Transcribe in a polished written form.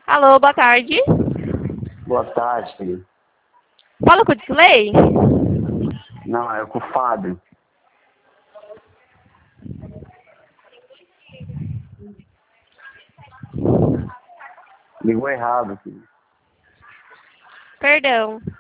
Alô, boa tarde. Boa tarde, filho. Fala com o Disley? Não, é com o Fábio. Ligou errado, filho. Perdão.